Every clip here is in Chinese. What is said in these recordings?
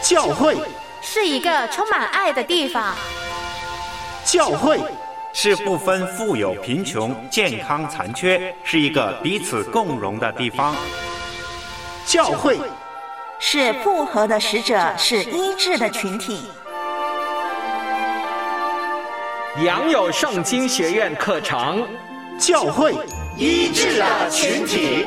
教会是一个充满爱的地方。 教会是不分富有贫穷、健康残缺，是一个彼此共荣的地方。 教会是复合的使者，是医治的群体。 良友圣经学院课程， 教会医治的群体。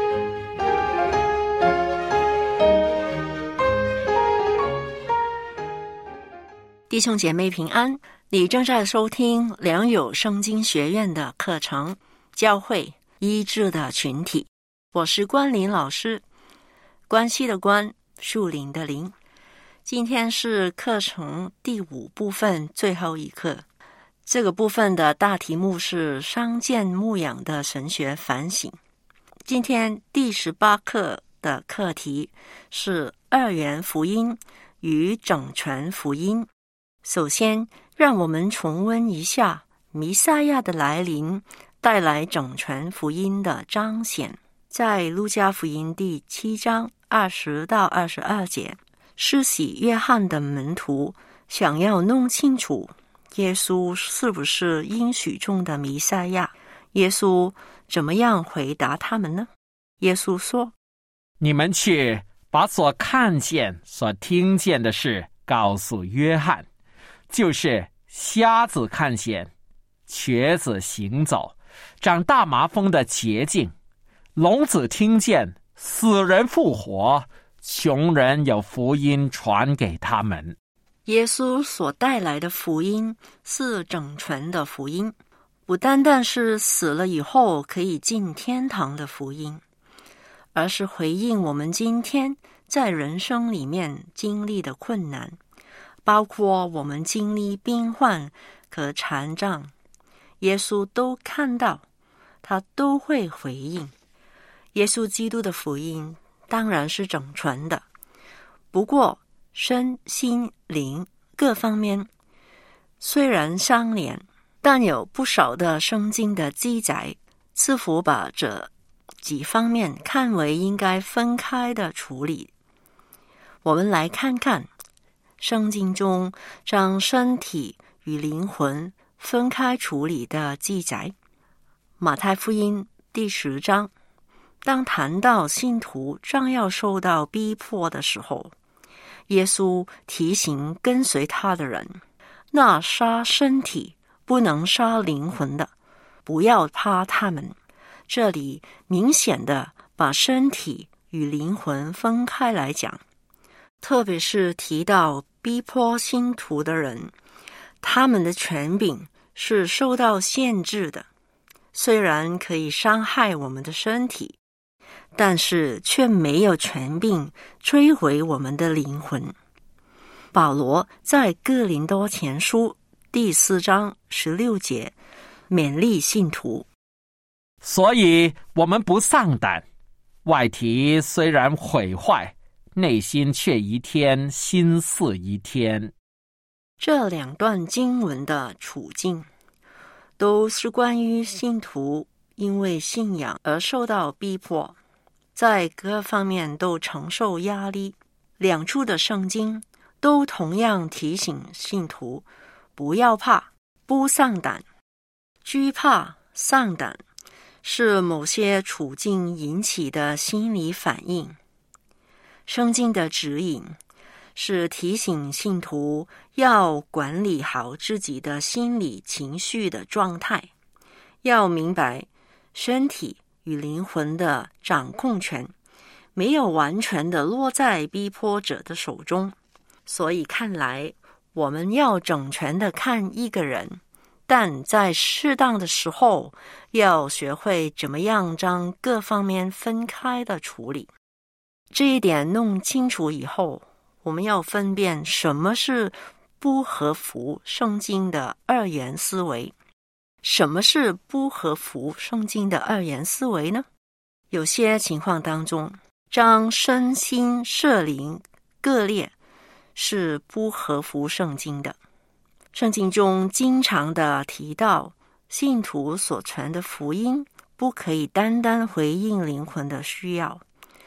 弟兄姐妹平安，你正在收听良友圣经学院的课程，教会医治的群体。我是关林老师，关系的关，树林的林。今天是课程第5部分最后一课，这个部分的大题目是伤健牧养的神学反省。今天第18课的课题是二元福音与整全福音。首先，让我们重温一下弥赛亚的来临带来整全福音的彰显。在路加福音第7章20到22节，施洗约翰的门徒想要弄清楚耶稣是不是应许中的弥赛亚，耶稣怎么样回答他们呢？耶稣说： 你们去把所看见、所听见的事告诉约翰，就是瞎子看见，瘸子行走，长大麻风的洁净，聋子听见，死人复活，穷人有福音传给他们。 耶稣所带来的福音是整全的福音，不单单是死了以后可以进天堂的福音，而是回应我们今天在人生里面经历的困难，包括我们经历病患和残障，耶稣都看到，他都会回应。耶稣基督的福音当然是整全的，不过身心灵各方面虽然相连，但有不少的圣经的记载似乎把这几方面看为应该分开的处理。我们来看看圣经中将身体与灵魂分开处理的记载。马太福音第10章，当谈到信徒将要受到逼迫的时候，耶稣提醒跟随他的人，那杀身体不能杀灵魂的，不要怕他们。这里明显的把身体与灵魂分开来讲，特别是提到逼迫信徒的人，他们的权柄是受到限制的，虽然可以伤害我们的身体，但是却没有权柄摧毁我们的灵魂。保罗在哥林多前书第4章16节勉励信徒， 所以我们不丧胆，外体虽然毁坏，内心却一天心似一天。 这2段经文的处境都是关于信徒因为信仰而受到逼迫，在各方面都承受压力。2处的圣经都同样提醒信徒不要怕，不丧胆。惧怕、丧胆是某些处境引起的心理反应。圣经的指引是提醒信徒要管理好自己的心理情绪的状态，要明白身体与灵魂的掌控权没有完全的落在逼迫者的手中。所以看来我们要整全的看一个人，但在适当的时候要学会怎么样将各方面分开的处理。这一点弄清楚以后，我们要分辨什么是不合乎圣经的二元思维。什么是不合乎圣经的二元思维呢？有些情况当中，将身心社灵各列是不合乎圣经的。圣经中经常的提到，信徒所传的福音不可以单单回应灵魂的需要，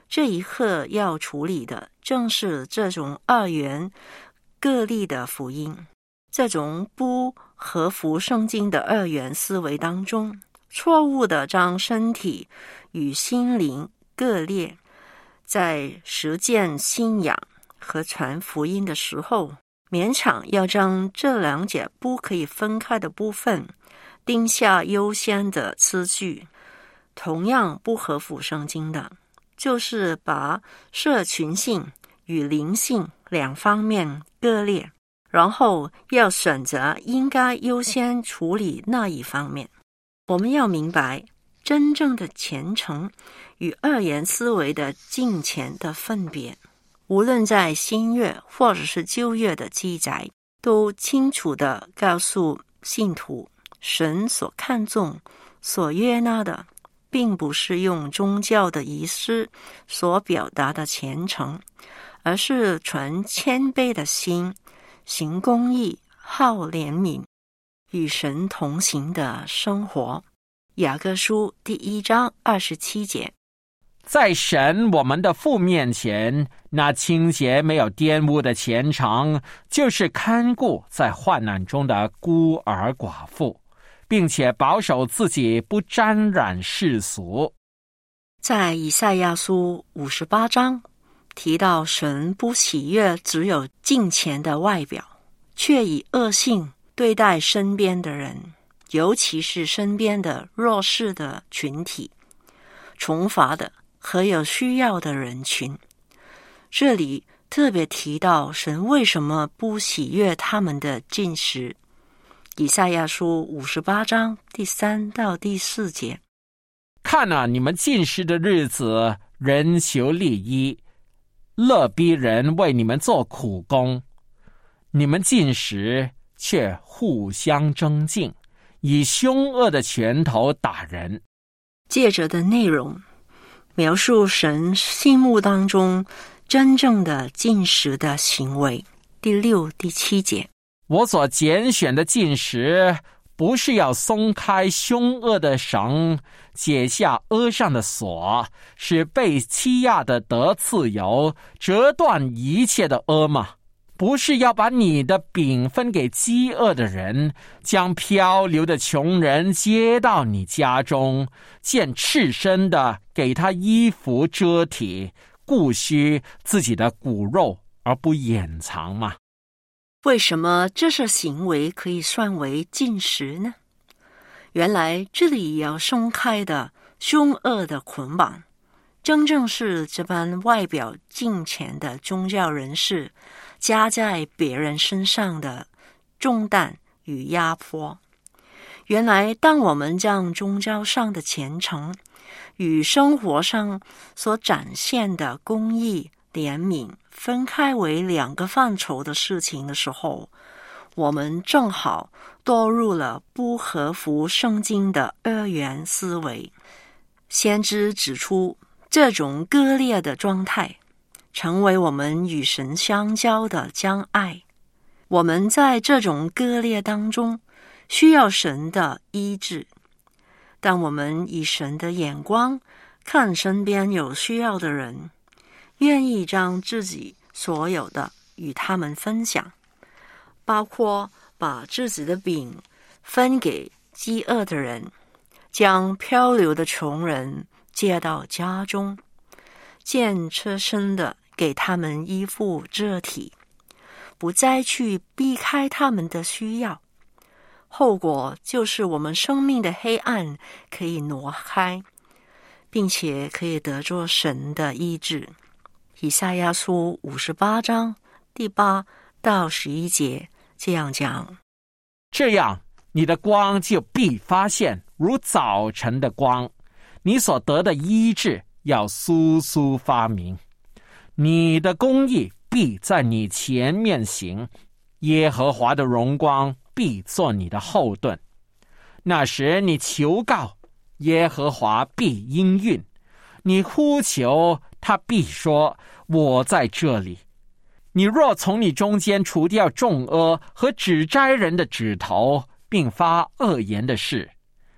这一刻要处理的正是这种二元各立的福音。这种不合乎圣经的二元思维当中，错误地将身体与心灵各列，在实践信仰和传福音的时候，勉强要将这两者不可以分开的部分定下优先的次序。同样不合乎圣经的，就是把社群性与灵性两方面各列，然后要选择应该优先处理那一方面。我们要明白真正的虔诚与二元思维的敬虔的分别。无论在新约或者是旧约的记载，都清楚地告诉信徒，神所看重、所悦纳的，并不是用宗教的仪式所表达的虔诚，而是存谦卑的心，行公义，好怜悯，与神同行的生活。雅各书第1章27节。 在神我们的父面前，那清洁没有玷污的虔诚，就是看顾在患难中的孤儿寡妇，并且保守自己不沾染世俗。 在以赛亚书58章提到，神不喜悦只有敬虔的外表，却以恶性对待身边的人，尤其是身边的弱势的群体，穷乏的和有需要的人群。这里特别提到神为什么不喜悦他们的禁食。以赛亚书58章第3到第4节。 看啊，你们禁食的日子，人求利益，乐逼人为你们做苦工。你们禁食，却互相争竞，以凶恶的拳头打人。 借着的内容描述神心目当中真正的禁食的行为。第6、第7节。 我所拣选的禁食，不是要松开凶恶的绳，解下軛上的锁，使被欺压的得自由，折断一切的軛吗？不是要把你的饼分给饥饿的人，将漂流的穷人接到你家中，见赤身的给他衣服遮体，顾惜自己的骨肉而不掩藏吗？ 为什么这些行为可以算为禁食呢？原来这里要松开的凶恶的捆绑，真正是这般外表敬虔的宗教人士加在别人身上的重担与压迫。原来当我们将宗教上的虔诚与生活上所展现的公义、怜悯分开为两个范畴的事情的时候，我们正好堕入了不合乎圣经的二元思维。先知指出，这种割裂的状态成为我们与神相交的障碍。我们在这种割裂当中需要神的医治。当我们以神的眼光看身边有需要的人，愿意将自己所有的与他们分享，包括把自己的饼分给饥饿的人，将漂流的穷人接到家中，见赤身的给他们衣服遮体，不再去避开他们的需要。后果就是我们生命的黑暗可以挪开，并且可以得着神的医治。以赛亚书58章第8到11节这样讲： 这样，你的光就必发现如早晨的光，你所得的医治要簌簌发明。你的公义必在你前面行，耶和华的荣光必做你的后盾。那时你求告，耶和华必应允；你呼求，他必说：我在这里。你若从你中间除掉重阿和指摘人的指头，并发恶言的事，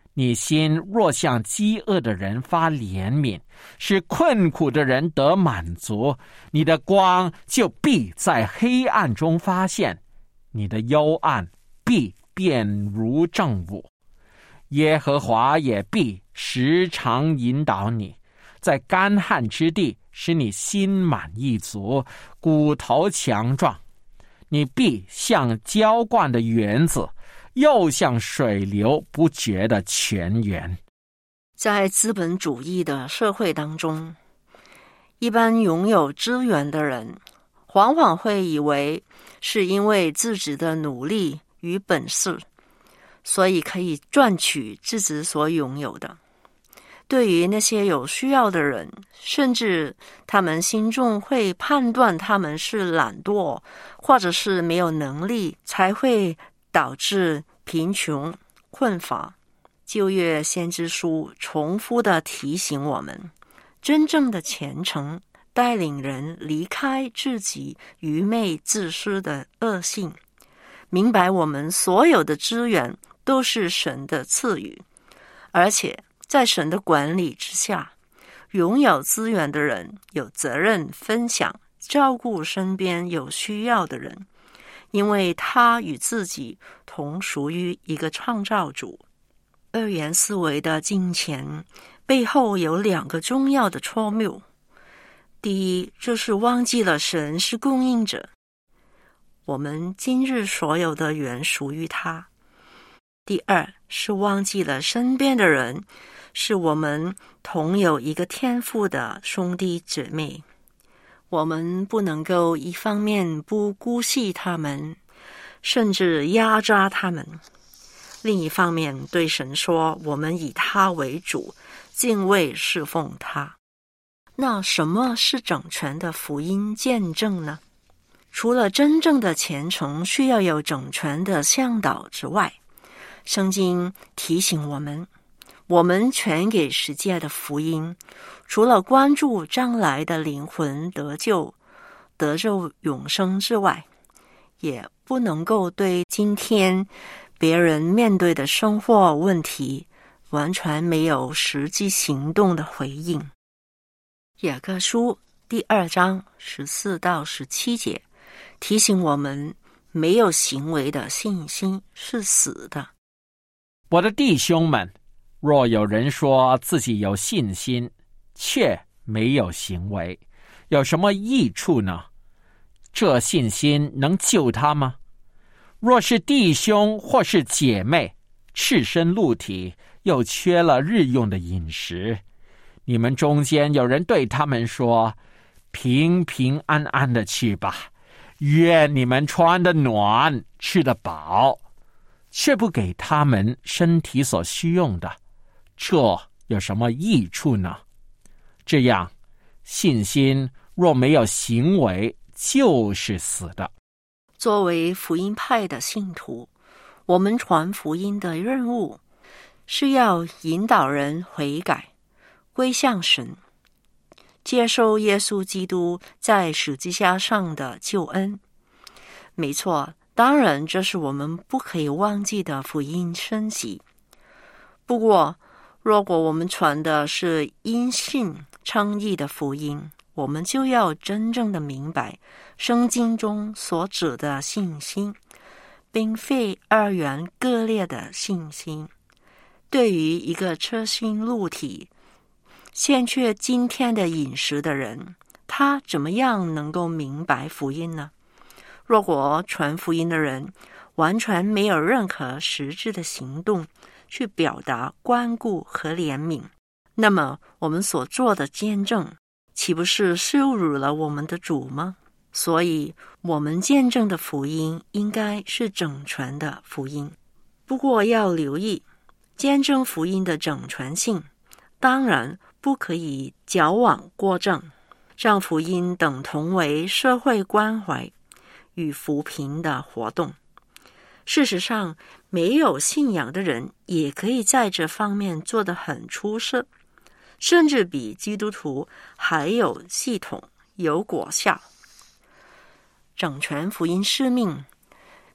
你心若向饥饿的人发怜悯，使困苦的人得满足，你的光就必在黑暗中发现，你的幽暗必变如正午。耶和华也必时常引导你，在干旱之地使你心满意足，骨头强壮。你必像浇灌的园子，又像水流不绝的泉源。 在资本主义的社会当中，一般拥有资源的人往往会以为是因为自己的努力与本事，所以可以赚取自己所拥有的。对于那些有需要的人，甚至他们心中会判断他们是懒惰，或者是没有能力，才会导致贫穷困乏。旧约先知书重复地提醒我们，真正的虔诚带领人离开自己愚昧自私的恶性，明白我们所有的资源都是神的赐予，而且在神的管理之下，拥有资源的人有责任分享照顾身边有需要的人，因为他与自己同属于一个创造主。二元思维的金钱背后有2个重要的错谬。第一，就是忘记了神是供应者，我们今日所有的源属于他。第二，是忘记了身边的人是我们同有一个天赋的兄弟姐妹，我们不能够一方面不姑息他们，甚至压榨他们，另一方面对神说我们以他为主，敬畏侍奉他。那什么是整全的福音见证呢？除了真正的虔诚需要有整全的向导之外，圣经提醒我们，我们传给世界的福音，除了关注将来的灵魂得救永生之外，也不能够对今天别人面对的生活问题完全没有实际行动的回应。雅各书第2章14到17节提醒我们，没有行为的信心是死的。 我的弟兄们，若有人说自己有信心，却没有行为，有什么益处呢？这信心能救他吗？若是弟兄或是姐妹赤身露体，又缺了日用的饮食，你们中间有人对他们说，平平安安的去吧，愿你们穿得暖，吃得饱，却不给他们身体所需用的，这有什么益处呢？这样，信心若没有行为，就是死的。 作为福音派的信徒，我们传福音的任务是要引导人悔改，归向神，接受耶稣基督在十字架上的救恩。没错，当然这是我们不可以忘记的福音升级。不过，如果我们传的是因信称义的福音，我们就要真正的明白圣经中所指的信心，并非二元割裂的信心。对于一个赤身露体、欠缺今天的饮食的人，他怎么样能够明白福音呢？如果传福音的人完全没有任何实质的行动去表达关顾和怜悯，那么我们所做的见证岂不是羞辱了我们的主吗？所以我们见证的福音应该是整全的福音。不过要留意，见证福音的整全性当然不可以矫枉过正，让福音等同为社会关怀与扶贫的活动。事实上，没有信仰的人也可以在这方面做得很出色，甚至比基督徒还有系统、有果效。整全福音使命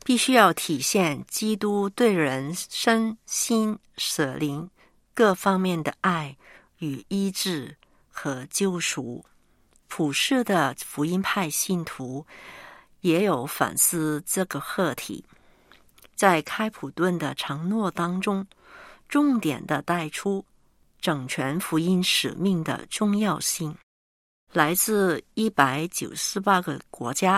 必须要体现基督对人身心舍灵各方面的爱与医治和救赎。普世的福音派信徒也有反思这个课题，在开普敦的承诺当中，重点的带出整全福音使命的重要性。来自198个国家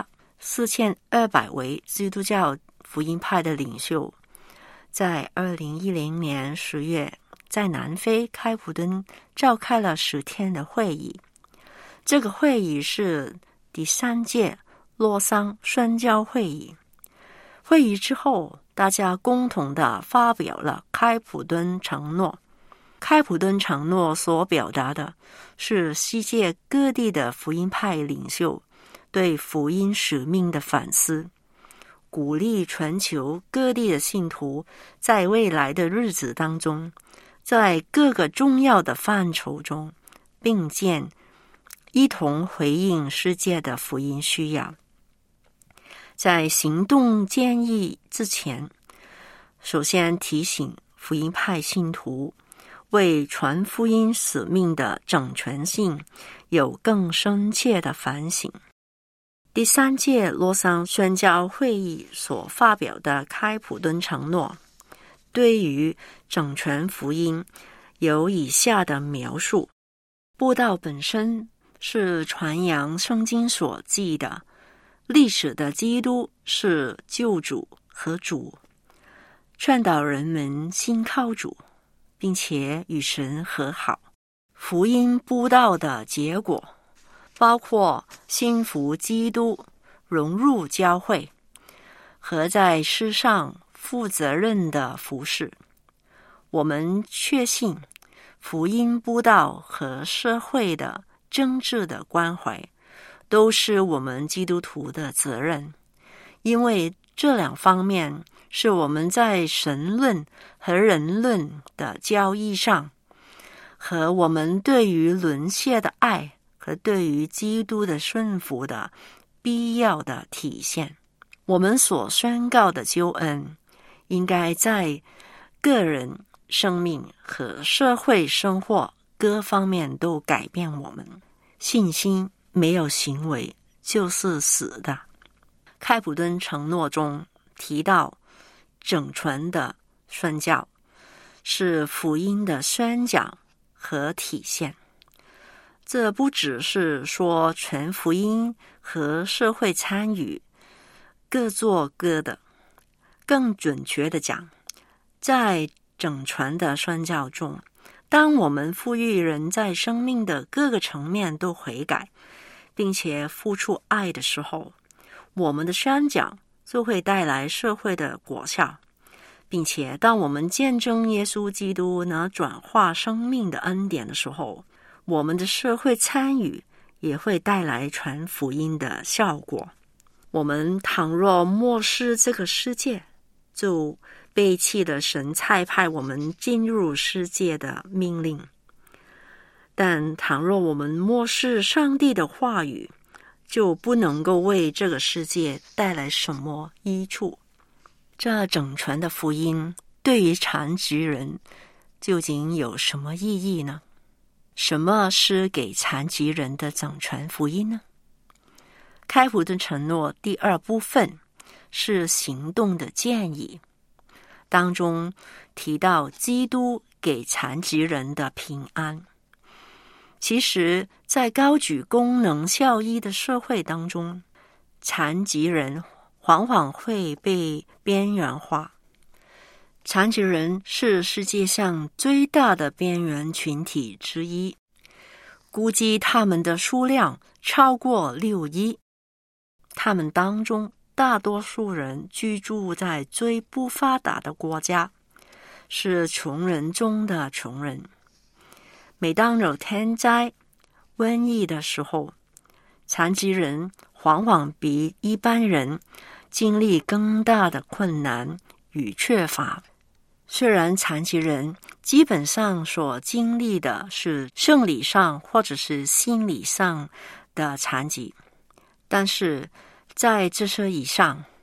，4200位基督教福音派的领袖，在2010年10月，在南非开普敦召开了10天的会议。这个会议是第3届洛桑宣教会议。会议之后，大家共同的发表了开普敦承诺。开普敦承诺所表达的是世界各地的福音派领袖对福音使命的反思，鼓励全球各地的信徒在未来的日子当中，在各个重要的范畴中并肩，一同回应世界的福音需要。在行动建议之前，首先提醒福音派信徒为传福音使命的整全性有更深切的反省。第3届洛桑宣教会议所发表的开普敦承诺，对于整全福音有以下的描述：布道本身是传扬圣经所记的历史的基督是救主和主，劝导人们信靠主，并且与神和好。福音布道的结果包括信服基督、融入教会和在世上负责任的服事。我们确信福音布道和社会的政治的关怀都是我们基督徒的责任，因为这2方面是我们在神论和人论的交易上，和我们对于沦陷的爱和对于基督的顺服的必要的体现。我们所宣告的救恩应该在个人生命和社会生活各方面都改变我们。信心没有行为就是死的。开普敦承诺中提到，整全的宣教是福音的宣讲和体现。这不只是说全福音和社会参与各做各的，更准确的讲，在整全的宣教中，当我们呼吁人在生命的各个层面都悔改，并且付出爱的时候，我们的宣讲就会带来社会的果效，并且当我们见证耶稣基督能转化生命的恩典的时候，我们的社会参与也会带来传福音的效果。我们倘若漠视这个世界，就背弃了神差派我们进入世界的命令。但倘若我们漠视上帝的话语，就不能够为这个世界带来什么益处。这整全的福音对于残疾人究竟有什么意义呢？什么是给残疾人的整全福音呢？开普敦承诺第2部分是行动的建议，当中提到基督给残疾人的平安。其实在高举功能效益的社会当中，残疾人往往会被边缘化。残疾人是世界上最大的边缘群体之一，估计他们的数量超过6亿。他们当中大多数人居住在最不发达的国家，是穷人中的穷人。每当有天灾、瘟疫的时候，残疾人往往比一般人经历更大的困难与缺乏。虽然残疾人基本上所经历的是生理上或者是心理上的残疾，但是在这些以上，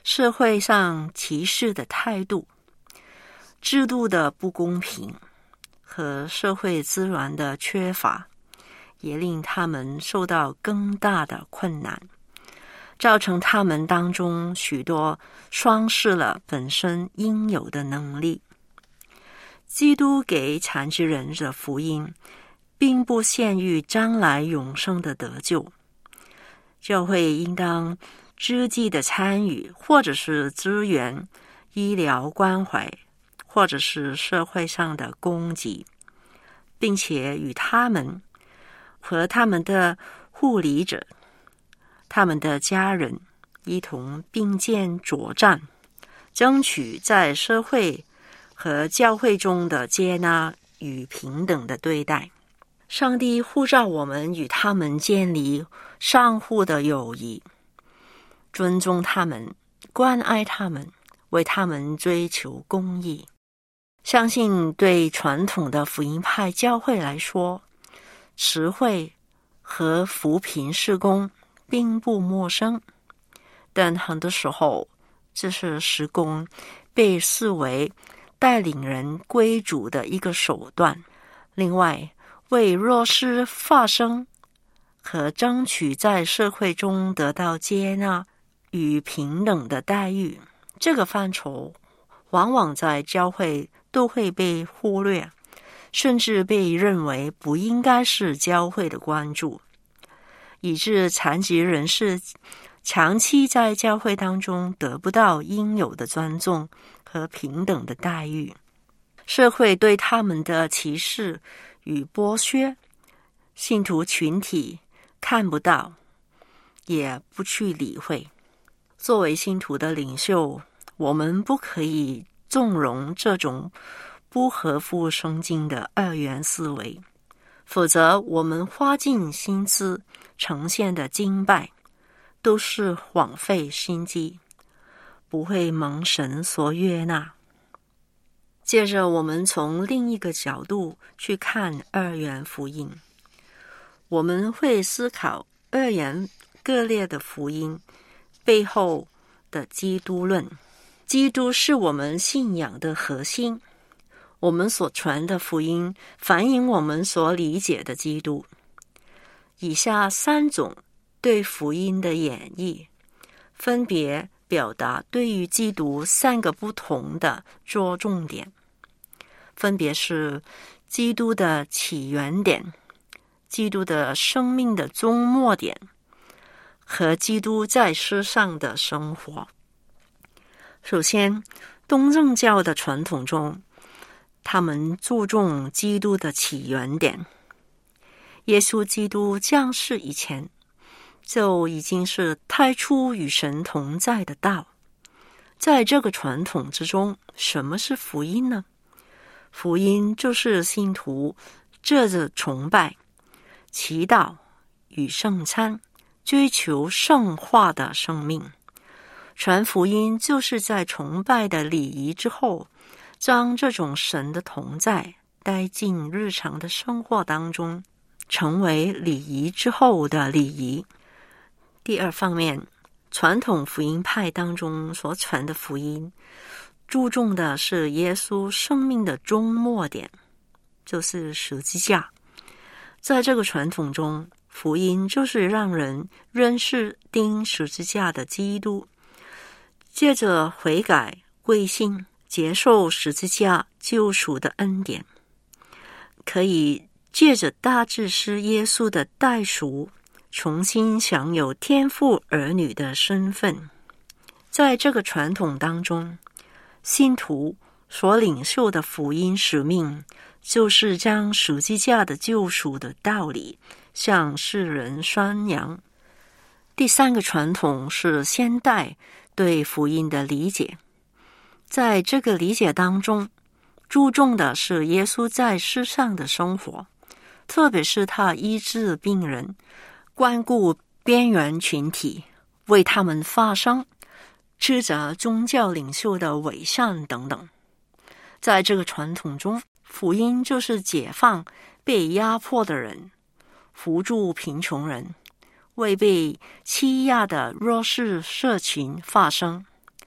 社会上歧视的态度、制度的不公平和社会资源的缺乏，也令他们受到更大的困难，造成他们当中许多丧失了本身应有的能力。基督给残疾人的福音并不限于将来永生的得救，教会应当积极的参与，或者是支援医疗关怀，或者是社会上的供给，并且与他们和他们的护理者、他们的家人一同并肩作战，争取在社会和教会中的接纳与平等的对待。上帝呼召我们与他们建立相互的友谊，尊重他们，关爱他们，为他们追求公义。相信对传统的福音派教会来说，慈惠和扶贫事工并不陌生，但很多时候这是事工被视为带领人归主的一个手段。另外，为弱势发声和争取在社会中得到接纳与平等的待遇，这个范畴往往在教会都会被忽略，甚至被认为不应该是教会的关注，以致残疾人士长期在教会当中得不到应有的尊重和平等的待遇。社会对他们的歧视与剥削，信徒群体看不到，也不去理会。作为信徒的领袖，我们不可以纵容这种不合乎圣经的二元思维，否则我们花尽心思呈现的敬拜都是枉费心机，不会蒙神所悦纳。接着我们从另一个角度去看二元福音，我们会思考二元各列的福音背后的基督论。基督是我们信仰的核心，我们所传的福音反映我们所理解的基督。以下三种对福音的演绎，分别表达对于基督三个不同的着重点，分别是基督的起源点、基督的生命的终末点和基督在世上的生活。首先，东正教的传统中，他们注重基督的起源点。耶稣基督降世以前，就已经是太初与神同在的道。在这个传统之中，什么是福音呢？福音就是信徒借着崇拜、祈祷与圣餐，追求圣化的生命。传福音就是在崇拜的礼仪之后，将这种神的同在带进日常的生活当中，成为礼仪之后的礼仪。第二方面，传统福音派当中所传的福音，注重的是耶稣生命的终末点，就是十字架。在这个传统中，福音就是让人认识钉十字架的基督，借着悔改归信，接受十字架救赎的恩典，可以借着大祭司耶稣的代赎，重新享有天父儿女的身份。在这个传统当中，信徒所领受的福音使命，就是将十字架的救赎的道理向世人宣扬。第三个传统是现代对福音的理解，在这个理解当中，注重的是耶稣在世上的生活，特别是他医治病人，关顾边缘群体，为他们发声，斥责宗教领袖的伪善等等。在这个传统中，福音就是解放被压迫的人，扶助贫穷人，为被欺压的弱势社群发声。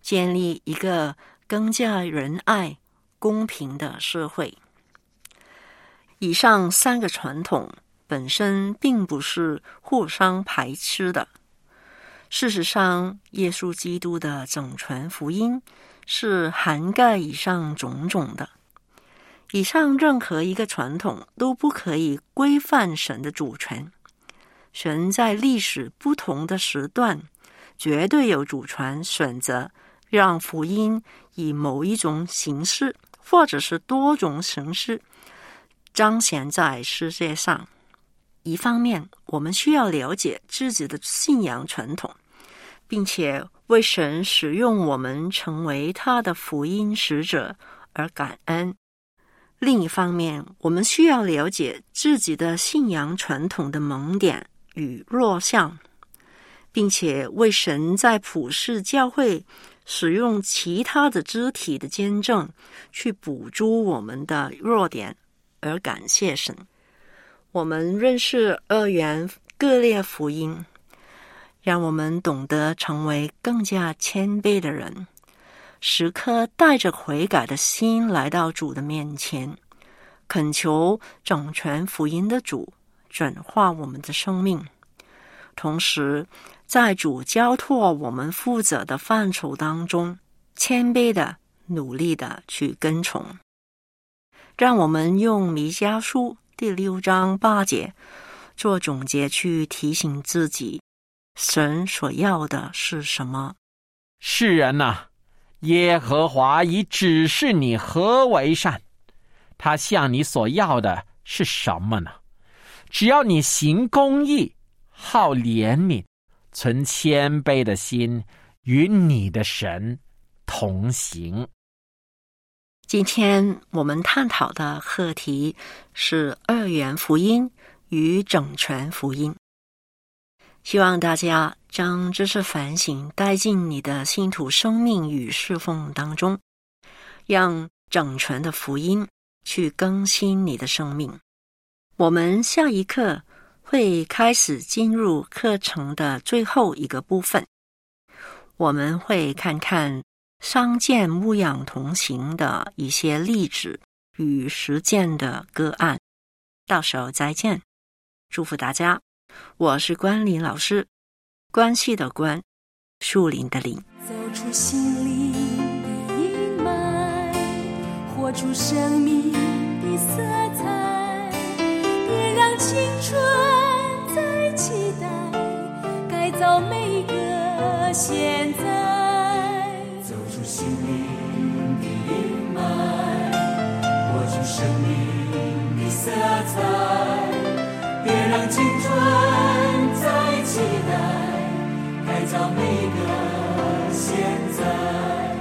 建立一个更加仁爱、公平的社会。以上3个传统本身并不是互相排斥的。事实上，耶稣基督的整全福音是涵盖以上种种的。以上任何一个传统都不可以规范神的主权。神在历史不同的时段绝对有主权选择让福音以某一种形式或者是多种形式彰显在世界上。一方面，我们需要了解自己的信仰传统，并且为神使用我们成为他的福音使者而感恩。另一方面，我们需要了解自己的信仰传统的盲点与弱项，并且为神在普世教会使用其他的肢体的见证去补足我们的弱点而感谢神。我们认识2元各列福音，让我们懂得成为更加谦卑的人，时刻带着悔改的心来到主的面前，恳求整全福音的主转化我们的生命，同时在主交托我们负责的范畴当中，谦卑的努力的去跟从。让我们用弥迦书第6章8节做总结，去提醒自己神所要的是什么。 世人啊，耶和华已指示你何为善，他向你所要的是什么呢？只要你行公义，好怜悯，存谦卑的心，与你的神同行。 今天我们探讨的课题是2元福音与整全福音。希望大家将这次反省带进你的信徒生命与侍奉当中，让整全的福音去更新你的生命。我们下一课会开始进入课程的最后一个部分，我们会看看伤健牧养同行的一些例子与实践的个案。到时候再见，祝福大家。我是关林老师，关系的关，树林的林。 走出心灵的阴霾，活出生命的色彩，别让青春再期待，改造每个现在。 走出心灵的阴霾，活出生命的色彩，别让青春再期待，改造每个现在。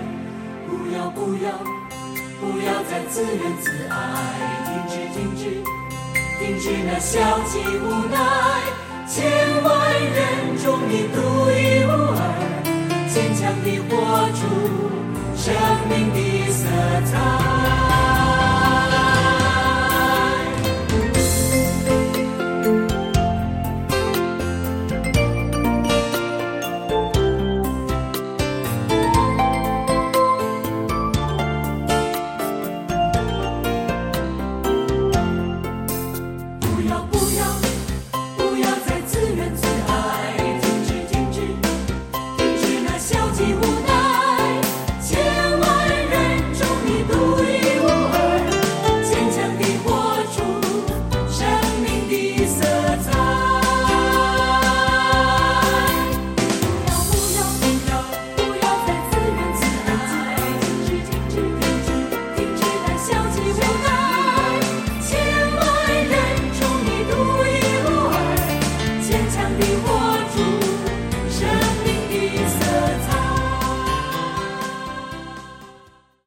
不要再自怨自艾，停止那消极无奈，千万人